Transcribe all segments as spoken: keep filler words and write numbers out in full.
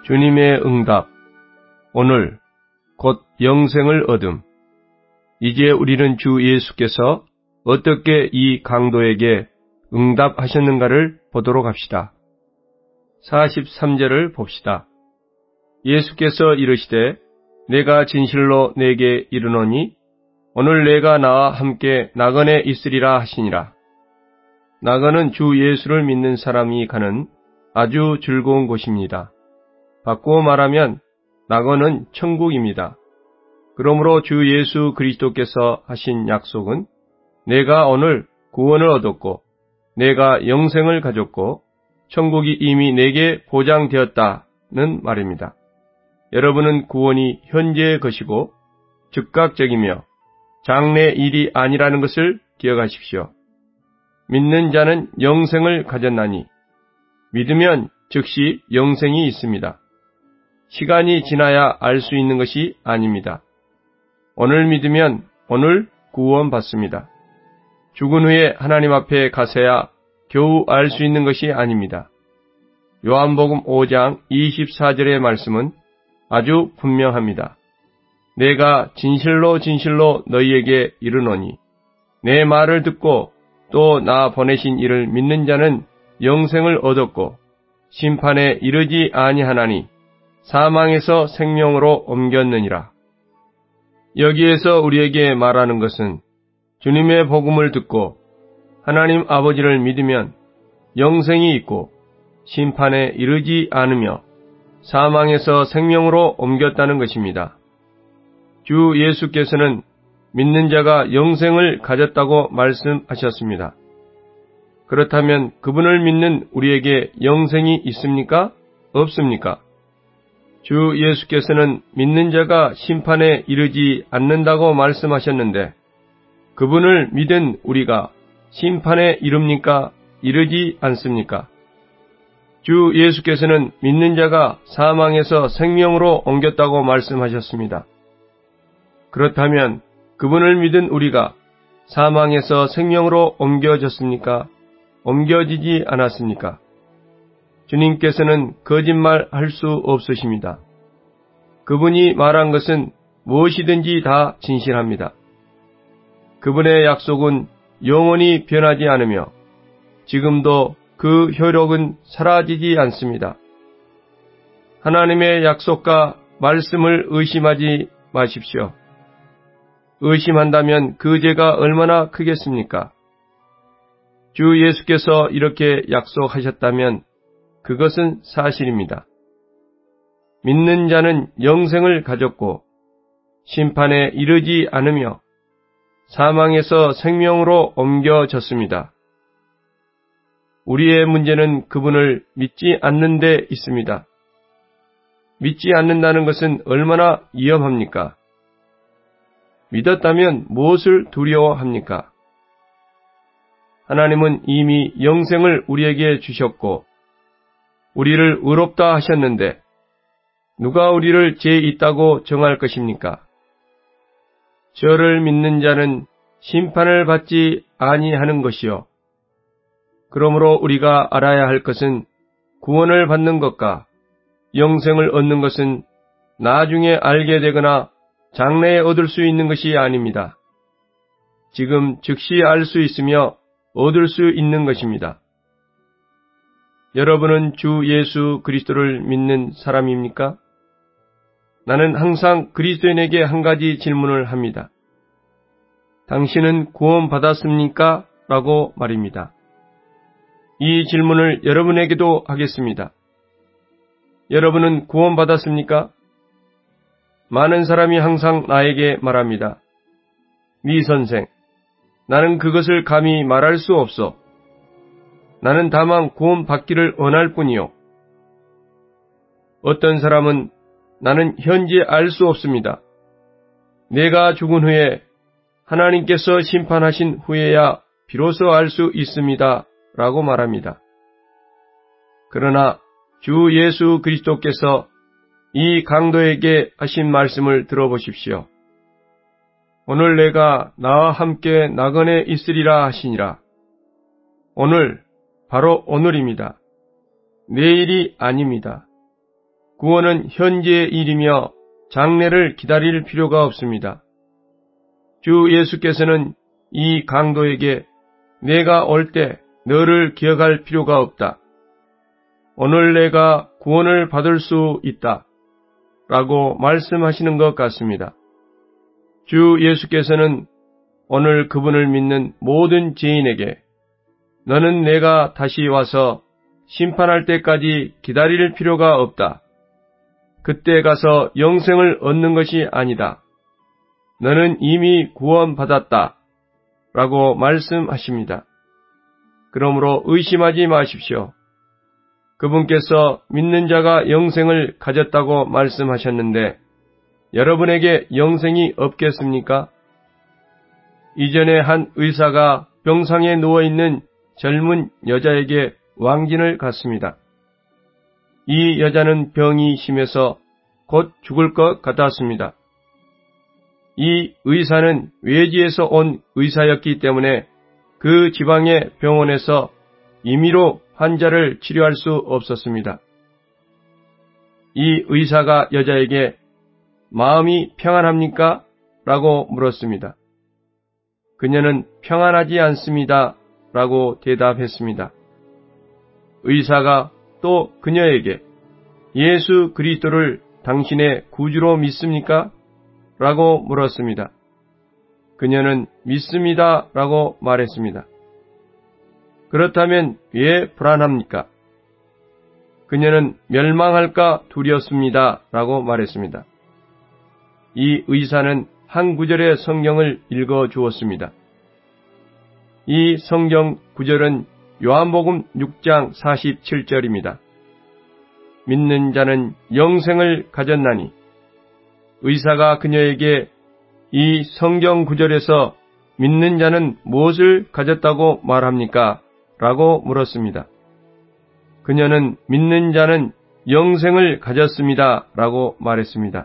주님의 응답. 오늘 곧 영생을 얻음. 이제 우리는 주 예수께서 어떻게 이 강도에게 응답하셨는가를 보도록 합시다. 사십삼 절을 봅시다. 예수께서 이르시되 내가 진실로 내게 이르노니 오늘 내가 나와 함께 나그네 있으리라 하시니라. 나그는 주 예수를 믿는 사람이 가는 아주 즐거운 곳입니다. 바꾸어 말하면 나그는 천국입니다. 그러므로 주 예수 그리스도께서 하신 약속은 내가 오늘 구원을 얻었고 내가 영생을 가졌고 천국이 이미 내게 보장되었다는 말입니다. 여러분은 구원이 현재의 것이고 즉각적이며 장래 일이 아니라는 것을 기억하십시오. 믿는 자는 영생을 가졌나니 믿으면 즉시 영생이 있습니다. 시간이 지나야 알 수 있는 것이 아닙니다. 오늘 믿으면 오늘 구원받습니다. 죽은 후에 하나님 앞에 가서야 겨우 알 수 있는 것이 아닙니다. 요한복음 오 장 이십사 절의 말씀은 아주 분명합니다. 내가 진실로 진실로 너희에게 이르노니 내 말을 듣고 또 나 보내신 이를 믿는 자는 영생을 얻었고 심판에 이르지 아니하나니 사망에서 생명으로 옮겼느니라. 여기에서 우리에게 말하는 것은 주님의 복음을 듣고 하나님 아버지를 믿으면 영생이 있고 심판에 이르지 않으며 사망에서 생명으로 옮겼다는 것입니다. 주 예수께서는 믿는 자가 영생을 가졌다고 말씀하셨습니다. 그렇다면 그분을 믿는 우리에게 영생이 있습니까? 없습니까? 주 예수께서는 믿는 자가 심판에 이르지 않는다고 말씀하셨는데 그분을 믿은 우리가 심판에 이릅니까? 이르지 않습니까? 주 예수께서는 믿는 자가 사망에서 생명으로 옮겼다고 말씀하셨습니다. 그렇다면 그분을 믿은 우리가 사망에서 생명으로 옮겨졌습니까? 옮겨지지 않았습니까? 주님께서는 거짓말할 수 없으십니다. 그분이 말한 것은 무엇이든지 다 진실합니다. 그분의 약속은 영원히 변하지 않으며 지금도 그 효력은 사라지지 않습니다. 하나님의 약속과 말씀을 의심하지 마십시오. 의심한다면 그 죄가 얼마나 크겠습니까? 주 예수께서 이렇게 약속하셨다면 그것은 사실입니다. 믿는 자는 영생을 가졌고 심판에 이르지 않으며 사망에서 생명으로 옮겨졌습니다. 우리의 문제는 그분을 믿지 않는 데 있습니다. 믿지 않는다는 것은 얼마나 위험합니까? 믿었다면 무엇을 두려워합니까? 하나님은 이미 영생을 우리에게 주셨고 우리를 의롭다 하셨는데 누가 우리를 죄 있다고 정할 것입니까? 저를 믿는 자는 심판을 받지 아니하는 것이요. 그러므로 우리가 알아야 할 것은 구원을 받는 것과 영생을 얻는 것은 나중에 알게 되거나 장래에 얻을 수 있는 것이 아닙니다. 지금 즉시 알 수 있으며 얻을 수 있는 것입니다. 여러분은 주 예수 그리스도를 믿는 사람입니까? 나는 항상 그리스도인에게 한 가지 질문을 합니다. 당신은 구원받았습니까? 라고 말입니다. 이 질문을 여러분에게도 하겠습니다. 여러분은 구원받았습니까? 많은 사람이 항상 나에게 말합니다. 미 선생, 나는 그것을 감히 말할 수 없어. 나는 다만 구원받기를 원할 뿐이요. 어떤 사람은 나는 현재 알 수 없습니다. 내가 죽은 후에 하나님께서 심판하신 후에야 비로소 알 수 있습니다. 라고 말합니다. 그러나 주 예수 그리스도께서 이 강도에게 하신 말씀을 들어보십시오. 오늘 내가 나와 함께 나그네 있으리라 하시니라. 오늘, 바로 오늘입니다. 내일이 아닙니다. 구원은 현재의 일이며 장래를 기다릴 필요가 없습니다. 주 예수께서는 이 강도에게 내가 올 때 너를 기억할 필요가 없다. 오늘 내가 구원을 받을 수 있다. 라고 말씀하시는 것 같습니다. 주 예수께서는 오늘 그분을 믿는 모든 죄인에게 너는 내가 다시 와서 심판할 때까지 기다릴 필요가 없다. 그때 가서 영생을 얻는 것이 아니다. 너는 이미 구원받았다. 라고 말씀하십니다. 그러므로 의심하지 마십시오. 그분께서 믿는 자가 영생을 가졌다고 말씀하셨는데 여러분에게 영생이 없겠습니까? 이전에 한 의사가 병상에 누워있는 젊은 여자에게 왕진을 갔습니다. 이 여자는 병이 심해서 곧 죽을 것 같았습니다. 이 의사는 외지에서 온 의사였기 때문에 그 지방의 병원에서 임의로 환자를 치료할 수 없었습니다. 이 의사가 여자에게 마음이 평안합니까? 라고 물었습니다. 그녀는 평안하지 않습니다. 라고 대답했습니다. 의사가 또 그녀에게 예수 그리스도를 당신의 구주로 믿습니까? 라고 물었습니다. 그녀는 믿습니다. 라고 말했습니다. 그렇다면 왜 불안합니까? 그녀는 멸망할까 두렵습니다. 라고 말했습니다. 이 의사는 한 구절의 성경을 읽어 주었습니다. 이 성경 구절은 요한복음 육 장 사십칠 절입니다. 믿는 자는 영생을 가졌나니 의사가 그녀에게 이 성경 구절에서 믿는 자는 무엇을 가졌다고 말합니까? 라고 물었습니다. 그녀는 믿는 자는 영생을 가졌습니다. 라고 말했습니다.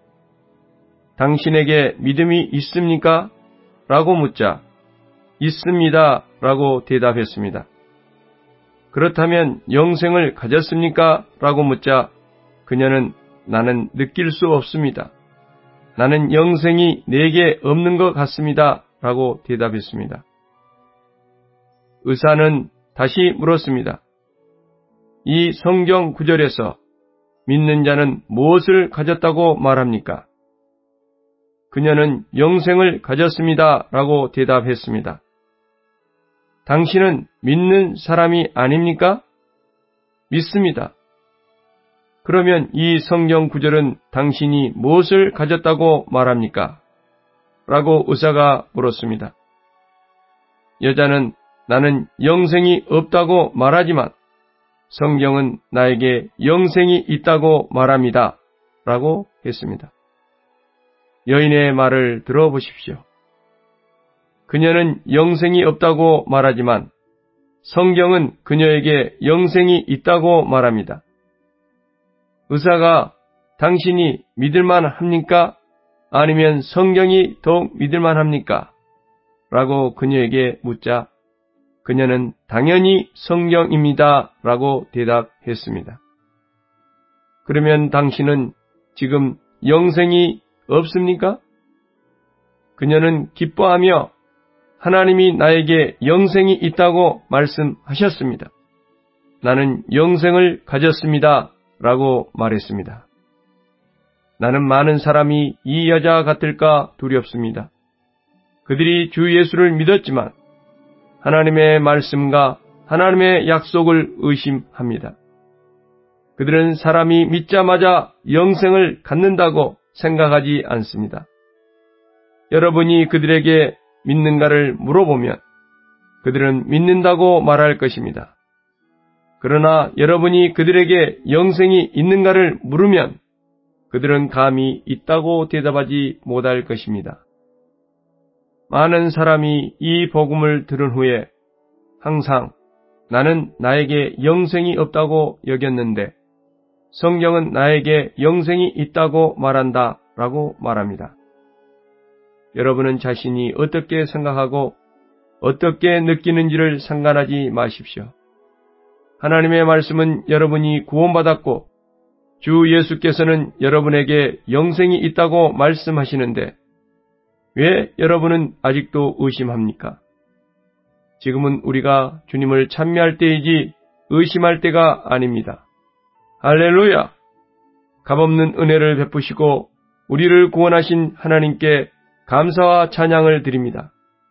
당신에게 믿음이 있습니까? 라고 묻자 있습니다. 라고 대답했습니다. 그렇다면 영생을 가졌습니까? 라고 묻자 그녀는 나는 느낄 수 없습니다. 나는 영생이 내게 없는 것 같습니다. 라고 대답했습니다. 의사는 다시 물었습니다. 이 성경 구절에서 믿는 자는 무엇을 가졌다고 말합니까? 그녀는 영생을 가졌습니다. 라고 대답했습니다. 당신은 믿는 사람이 아닙니까? 믿습니다. 그러면 이 성경 구절은 당신이 무엇을 가졌다고 말합니까? 라고 의사가 물었습니다. 여자는 나는 영생이 없다고 말하지만 성경은 나에게 영생이 있다고 말합니다. 라고 했습니다. 여인의 말을 들어보십시오. 그녀는 영생이 없다고 말하지만 성경은 그녀에게 영생이 있다고 말합니다. 의사가 당신이 믿을만 합니까? 아니면 성경이 더욱 믿을만 합니까? 라고 그녀에게 묻자 그녀는 당연히 성경입니다. 라고 대답했습니다. 그러면 당신은 지금 영생이 없습니까? 그녀는 기뻐하며 하나님이 나에게 영생이 있다고 말씀하셨습니다. 나는 영생을 가졌습니다. 라고 말했습니다. 나는 많은 사람이 이 여자 같을까 두렵습니다. 그들이 주 예수를 믿었지만 하나님의 말씀과 하나님의 약속을 의심합니다. 그들은 사람이 믿자마자 영생을 갖는다고 생각하지 않습니다. 여러분이 그들에게 믿는가를 물어보면 그들은 믿는다고 말할 것입니다. 그러나 여러분이 그들에게 영생이 있는가를 물으면 그들은 감히 있다고 대답하지 못할 것입니다. 많은 사람이 이 복음을 들은 후에 항상 나는 나에게 영생이 없다고 여겼는데 성경은 나에게 영생이 있다고 말한다 라고 말합니다. 여러분은 자신이 어떻게 생각하고 어떻게 느끼는지를 상관하지 마십시오. 하나님의 말씀은 여러분이 구원받았고 주 예수께서는 여러분에게 영생이 있다고 말씀하시는데 왜 여러분은 아직도 의심합니까? 지금은 우리가 주님을 찬미할 때이지 의심할 때가 아닙니다. 할렐루야! 값없는 은혜를 베푸시고 우리를 구원하신 하나님께 감사와 찬양을 드립니다.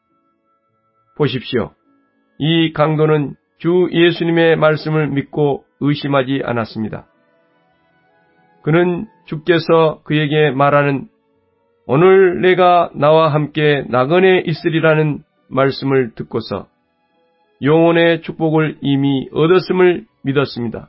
보십시오. 이 강도는 주 예수님의 말씀을 믿고 의심하지 않았습니다. 그는 주께서 그에게 말하는 오늘 내가 나와 함께 나그네에 있으리라는 말씀을 듣고서 영혼의 축복을 이미 얻었음을 믿었습니다.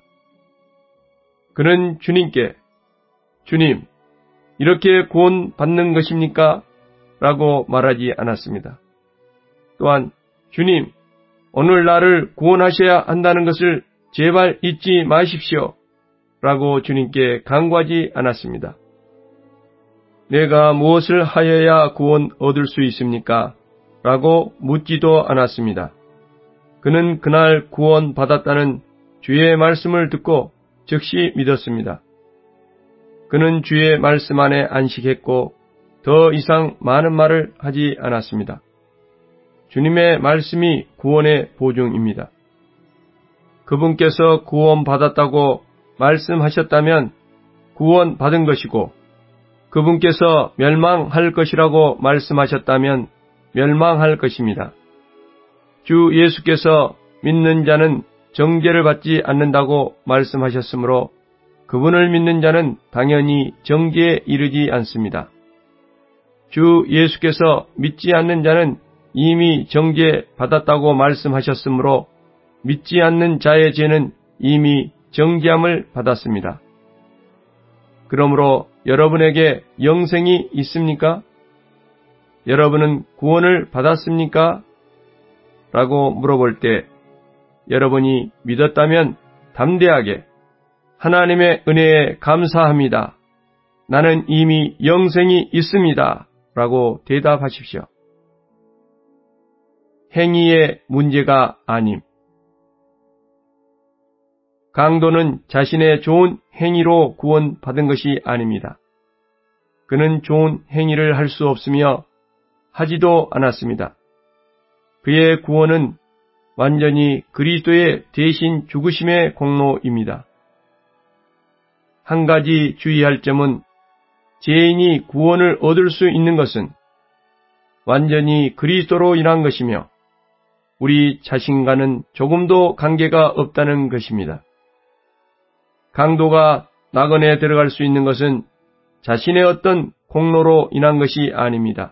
그는 주님께 주님, 이렇게 구원받는 것입니까? 라고 말하지 않았습니다. 또한 주님, 오늘 나를 구원하셔야 한다는 것을 제발 잊지 마십시오. 라고 주님께 간구하지 않았습니다. 내가 무엇을 하여야 구원 얻을 수 있습니까? 라고 묻지도 않았습니다. 그는 그날 구원 받았다는 주의 말씀을 듣고 즉시 믿었습니다. 그는 주의 말씀 안에 안식했고 더 이상 많은 말을 하지 않았습니다. 주님의 말씀이 구원의 보증입니다. 그분께서 구원 받았다고 말씀하셨다면 구원 받은 것이고 그분께서 멸망할 것이라고 말씀하셨다면 멸망할 것입니다. 주 예수께서 믿는 자는 정죄를 받지 않는다고 말씀하셨으므로 그분을 믿는 자는 당연히 정죄에 이르지 않습니다. 주 예수께서 믿지 않는 자는 이미 정죄 받았다고 말씀하셨으므로 믿지 않는 자의 죄는 이미 정죄함을 받았습니다. 그러므로 여러분에게 영생이 있습니까? 여러분은 구원을 받았습니까? 라고 물어볼 때 여러분이 믿었다면 담대하게 하나님의 은혜에 감사합니다. 나는 이미 영생이 있습니다. 라고 대답하십시오. 행위의 문제가 아님. 강도는 자신의 좋은 행위로 구원받은 것이 아닙니다. 그는 좋은 행위를 할 수 없으며 하지도 않았습니다. 그의 구원은 완전히 그리스도의 대신 죽으심의 공로입니다. 한 가지 주의할 점은 죄인이 구원을 얻을 수 있는 것은 완전히 그리스도로 인한 것이며 우리 자신과는 조금도 관계가 없다는 것입니다. 강도가 낙원에 들어갈 수 있는 것은 자신의 어떤 공로로 인한 것이 아닙니다.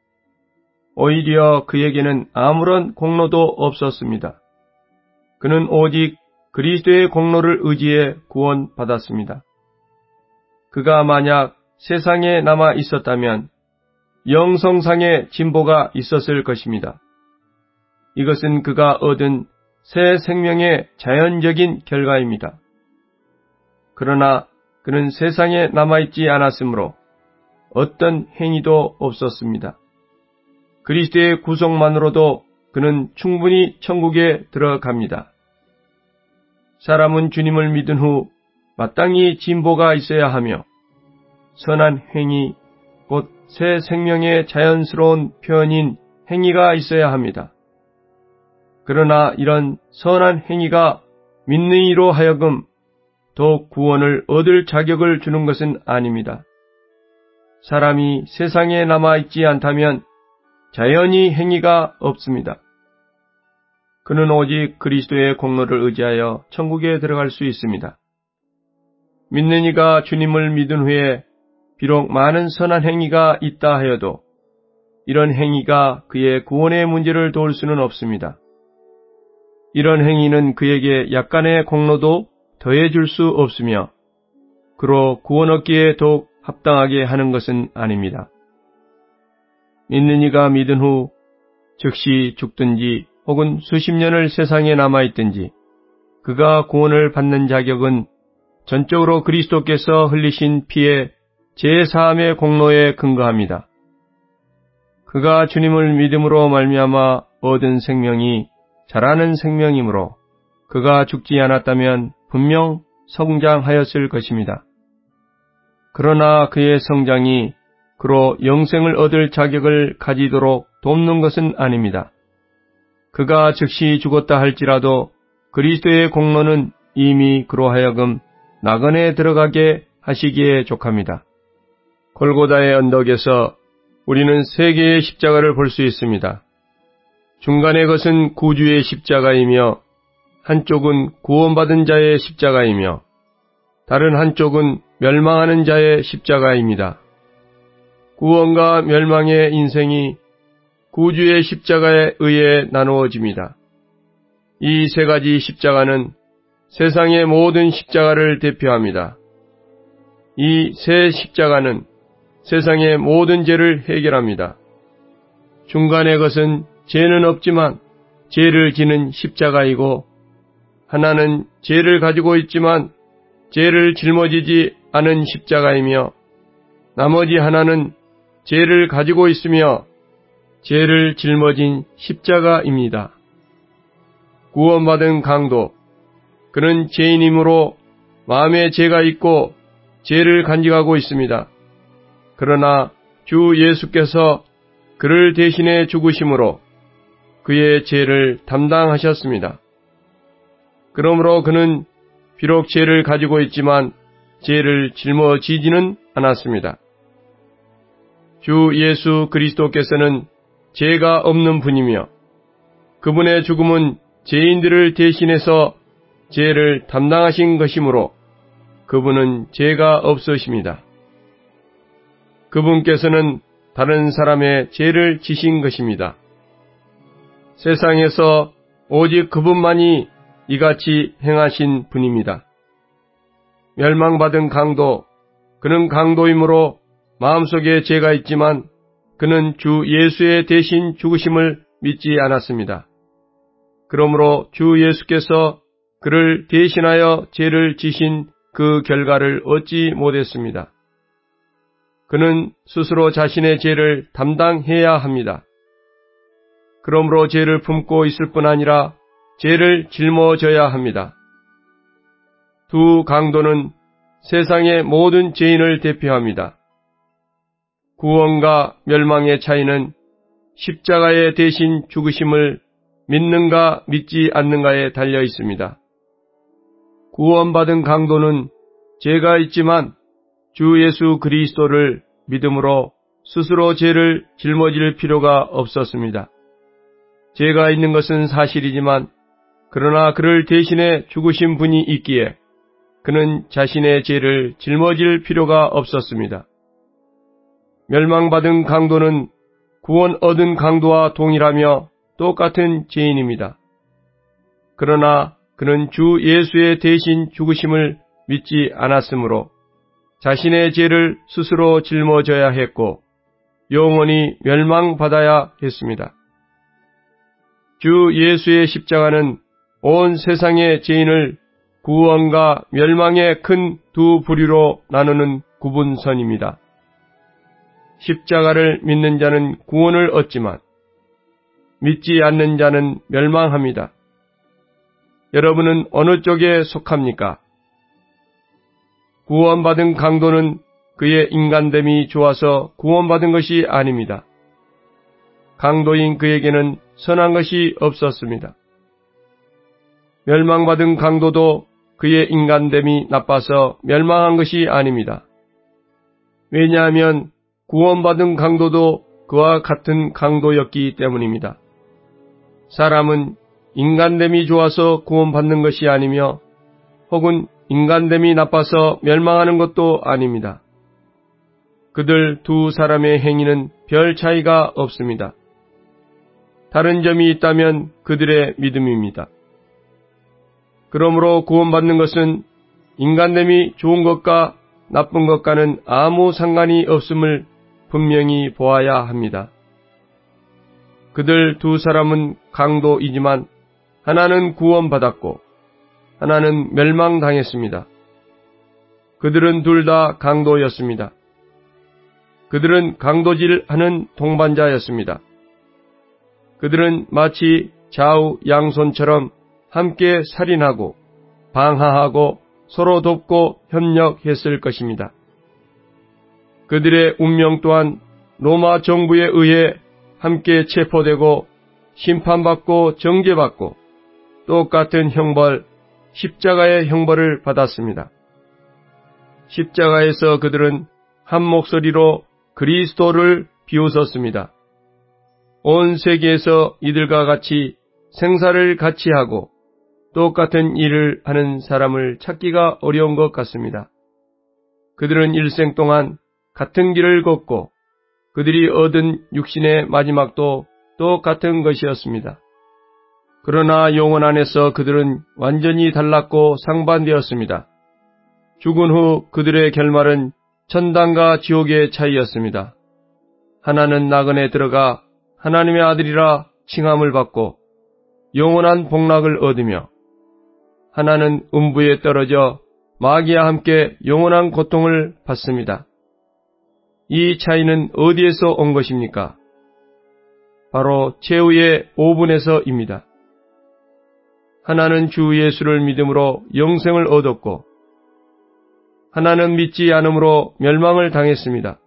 오히려 그에게는 아무런 공로도 없었습니다. 그는 오직 그리스도의 공로를 의지해 구원받았습니다. 그가 만약 세상에 남아 있었다면 영성상의 진보가 있었을 것입니다. 이것은 그가 얻은 새 생명의 자연적인 결과입니다. 그러나 그는 세상에 남아있지 않았으므로 어떤 행위도 없었습니다. 그리스도의 구속만으로도 그는 충분히 천국에 들어갑니다. 사람은 주님을 믿은 후 마땅히 진보가 있어야 하며 선한 행위, 곧 새 생명의 자연스러운 표현인 행위가 있어야 합니다. 그러나 이런 선한 행위가 믿는 이로 하여금 더욱 구원을 얻을 자격을 주는 것은 아닙니다. 사람이 세상에 남아있지 않다면 자연히 행위가 없습니다. 그는 오직 그리스도의 공로를 의지하여 천국에 들어갈 수 있습니다. 믿는 이가 주님을 믿은 후에 비록 많은 선한 행위가 있다 하여도 이런 행위가 그의 구원의 문제를 도울 수는 없습니다. 이런 행위는 그에게 약간의 공로도 더해줄 수 없으며 그로 구원 얻기에 더욱 합당하게 하는 것은 아닙니다. 믿는 이가 믿은 후 즉시 죽든지 혹은 수십 년을 세상에 남아있든지 그가 구원을 받는 자격은 전적으로 그리스도께서 흘리신 피의 제사함의 공로에 근거합니다. 그가 주님을 믿음으로 말미암아 얻은 생명이 자라는 생명이므로 그가 죽지 않았다면 분명 성장하였을 것입니다. 그러나 그의 성장이 그로 영생을 얻을 자격을 가지도록 돕는 것은 아닙니다. 그가 즉시 죽었다 할지라도 그리스도의 공로는 이미 그로 하여금 낙원에 들어가게 하시기에 족합니다. 골고다의 언덕에서 우리는 세 개의 십자가를 볼 수 있습니다. 중간의 것은 구주의 십자가이며 한쪽은 구원받은 자의 십자가이며 다른 한쪽은 멸망하는 자의 십자가입니다. 구원과 멸망의 인생이 구주의 십자가에 의해 나누어집니다. 이 세 가지 십자가는 세상의 모든 십자가를 대표합니다. 이 세 십자가는 세상의 모든 죄를 해결합니다. 중간의 것은 죄는 없지만 죄를 지는 십자가이고, 하나는 죄를 가지고 있지만 죄를 짊어지지 않은 십자가이며, 나머지 하나는 죄를 가지고 있으며 죄를 짊어진 십자가입니다. 구원받은 강도, 그는 죄인이므로 마음에 죄가 있고 죄를 간직하고 있습니다. 그러나 주 예수께서 그를 대신해 죽으심으로 그의 죄를 담당하셨습니다. 그러므로 그는 비록 죄를 가지고 있지만 죄를 짊어지지는 않았습니다. 주 예수 그리스도께서는 죄가 없는 분이며 그분의 죽음은 죄인들을 대신해서 죄를 담당하신 것이므로 그분은 죄가 없으십니다. 그분께서는 다른 사람의 죄를 지신 것입니다. 세상에서 오직 그분만이 이같이 행하신 분입니다. 멸망받은 강도, 그는 강도이므로 마음속에 죄가 있지만 그는 주 예수의 대신 죽으심을 믿지 않았습니다. 그러므로 주 예수께서 그를 대신하여 죄를 지신 그 결과를 얻지 못했습니다. 그는 스스로 자신의 죄를 담당해야 합니다. 그러므로 죄를 품고 있을 뿐 아니라 죄를 짊어져야 합니다. 두 강도는 세상의 모든 죄인을 대표합니다. 구원과 멸망의 차이는 십자가의 대신 죽으심을 믿는가 믿지 않는가에 달려 있습니다. 구원받은 강도는 죄가 있지만 주 예수 그리스도를 믿음으로 스스로 죄를 짊어질 필요가 없었습니다. 죄가 있는 것은 사실이지만 그러나 그를 대신해 죽으신 분이 있기에 그는 자신의 죄를 짊어질 필요가 없었습니다. 멸망받은 강도는 구원 얻은 강도와 동일하며 똑같은 죄인입니다. 그러나 그는 주 예수의 대신 죽으심을 믿지 않았으므로 자신의 죄를 스스로 짊어져야 했고 영원히 멸망받아야 했습니다. 주 예수의 십자가는 온 세상의 죄인을 구원과 멸망의 큰 두 부류로 나누는 구분선입니다. 십자가를 믿는 자는 구원을 얻지만 믿지 않는 자는 멸망합니다. 여러분은 어느 쪽에 속합니까? 구원받은 강도는 그의 인간됨이 좋아서 구원받은 것이 아닙니다. 강도인 그에게는 선한 것이 없었습니다. 멸망받은 강도도 그의 인간됨이 나빠서 멸망한 것이 아닙니다. 왜냐하면 구원받은 강도도 그와 같은 강도였기 때문입니다. 사람은 인간됨이 좋아서 구원받는 것이 아니며 혹은 인간됨이 나빠서 멸망하는 것도 아닙니다. 그들 두 사람의 행위는 별 차이가 없습니다. 다른 점이 있다면 그들의 믿음입니다. 그러므로 구원받는 것은 인간됨이 좋은 것과 나쁜 것과는 아무 상관이 없음을 분명히 보아야 합니다. 그들 두 사람은 강도이지만 하나는 구원받았고 하나는 멸망당했습니다. 그들은 둘 다 강도였습니다. 그들은 강도질하는 동반자였습니다. 그들은 마치 좌우 양손처럼 함께 살인하고 방하하고 서로 돕고 협력했을 것입니다. 그들의 운명 또한 로마 정부에 의해 함께 체포되고 심판받고 정죄받고 똑같은 형벌, 십자가의 형벌을 받았습니다. 십자가에서 그들은 한 목소리로 그리스도를 비웃었습니다. 온 세계에서 이들과 같이 생사를 같이 하고 똑같은 일을 하는 사람을 찾기가 어려운 것 같습니다. 그들은 일생 동안 같은 길을 걷고 그들이 얻은 육신의 마지막도 똑같은 것이었습니다. 그러나 영혼 안에서 그들은 완전히 달랐고 상반되었습니다. 죽은 후 그들의 결말은 천당과 지옥의 차이였습니다. 하나는 나그네 들어가 하나님의 아들이라 칭함을 받고 영원한 복락을 얻으며 하나는 음부에 떨어져 마귀와 함께 영원한 고통을 받습니다. 이 차이는 어디에서 온 것입니까? 바로 최후의 오분에서입니다. 하나는 주 예수를 믿음으로 영생을 얻었고 하나는 믿지 않음으로 멸망을 당했습니다.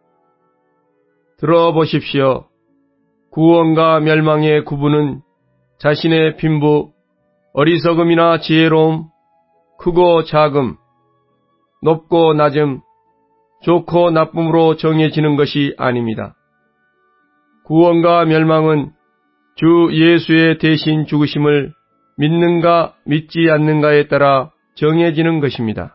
들어보십시오. 구원과 멸망의 구분은 자신의 빈부, 어리석음이나 지혜로움, 크고 작음, 높고 낮음, 좋고 나쁨으로 정해지는 것이 아닙니다. 구원과 멸망은 주 예수의 대신 죽으심을 믿는가 믿지 않는가에 따라 정해지는 것입니다.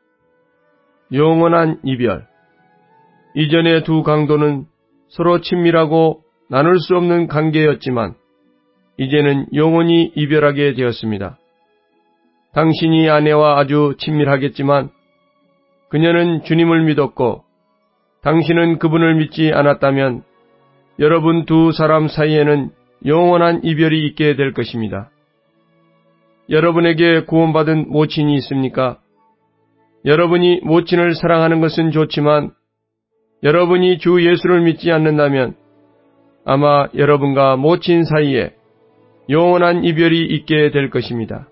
영원한 이별. 이전의 두 강도는 서로 친밀하고 나눌 수 없는 관계였지만 이제는 영원히 이별하게 되었습니다. 당신이 아내와 아주 친밀하겠지만 그녀는 주님을 믿었고 당신은 그분을 믿지 않았다면 여러분 두 사람 사이에는 영원한 이별이 있게 될 것입니다. 여러분에게 구원받은 모친이 있습니까? 여러분이 모친을 사랑하는 것은 좋지만 여러분이 주 예수를 믿지 않는다면 아마 여러분과 모친 사이에 영원한 이별이 있게 될 것입니다.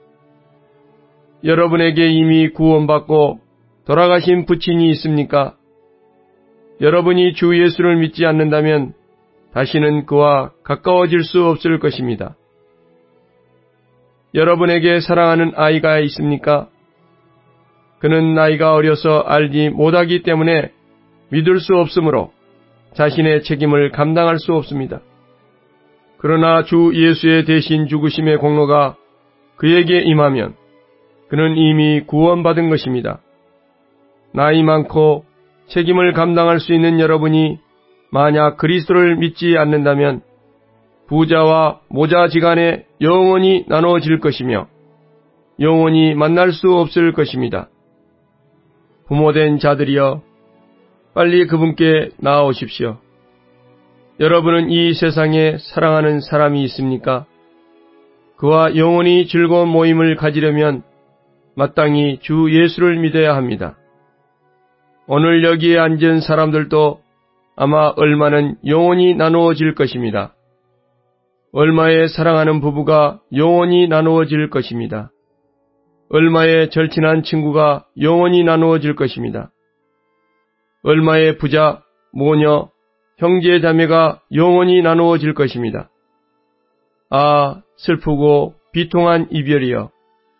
여러분에게 이미 구원받고 돌아가신 부친이 있습니까? 여러분이 주 예수를 믿지 않는다면 다시는 그와 가까워질 수 없을 것입니다. 여러분에게 사랑하는 아이가 있습니까? 그는 나이가 어려서 알지 못하기 때문에 믿을 수 없으므로 자신의 책임을 감당할 수 없습니다. 그러나 주 예수의 대신 죽으심의 공로가 그에게 임하면 그는 이미 구원받은 것입니다. 나이 많고 책임을 감당할 수 있는 여러분이 만약 그리스도를 믿지 않는다면 부자와 모자지간에 영원히 나눠질 것이며 영원히 만날 수 없을 것입니다. 부모된 자들이여 빨리 그분께 나아오십시오. 여러분은 이 세상에 사랑하는 사람이 있습니까? 그와 영원히 즐거운 모임을 가지려면 마땅히 주 예수를 믿어야 합니다. 오늘 여기에 앉은 사람들도 아마 얼마는 영원히 나누어질 것입니다. 얼마의 사랑하는 부부가 영원히 나누어질 것입니다. 얼마의 절친한 친구가 영원히 나누어질 것입니다. 얼마의 부자, 모녀, 형제 자매가 영원히 나누어질 것입니다. 아, 슬프고 비통한 이별이여.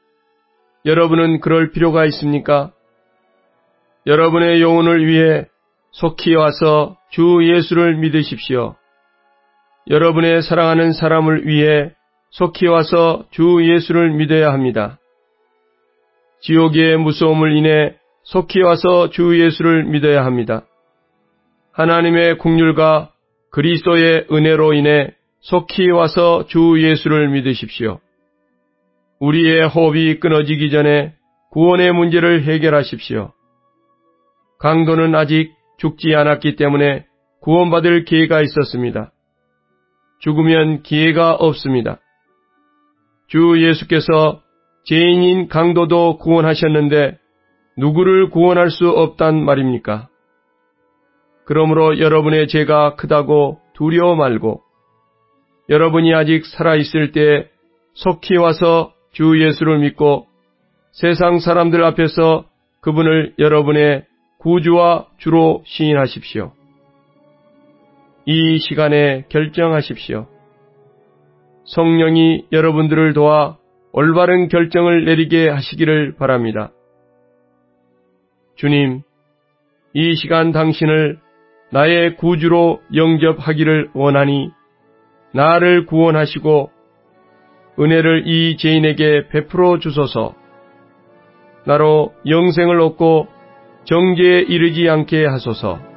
여러분은 그럴 필요가 있습니까? 여러분의 영혼을 위해 속히 와서 주 예수를 믿으십시오. 여러분의 사랑하는 사람을 위해 속히 와서 주 예수를 믿어야 합니다. 지옥의 무서움을 인해 속히 와서 주 예수를 믿어야 합니다. 하나님의 긍휼과 그리스도의 은혜로 인해 속히 와서 주 예수를 믿으십시오. 우리의 호흡이 끊어지기 전에 구원의 문제를 해결하십시오. 강도는 아직 죽지 않았기 때문에 구원받을 기회가 있었습니다. 죽으면 기회가 없습니다. 주 예수께서 죄인인 강도도 구원하셨는데 누구를 구원할 수 없단 말입니까? 그러므로 여러분의 죄가 크다고 두려워 말고 여러분이 아직 살아있을 때 속히 와서 주 예수를 믿고 세상 사람들 앞에서 그분을 여러분의 구주와 주로 시인하십시오. 이 시간에 결정하십시오. 성령이 여러분들을 도와 올바른 결정을 내리게 하시기를 바랍니다. 주님, 이 시간 당신을 나의 구주로 영접하기를 원하니 나를 구원하시고 은혜를 이 죄인에게 베풀어 주소서. 나로 영생을 얻고 정죄에 이르지 않게 하소서.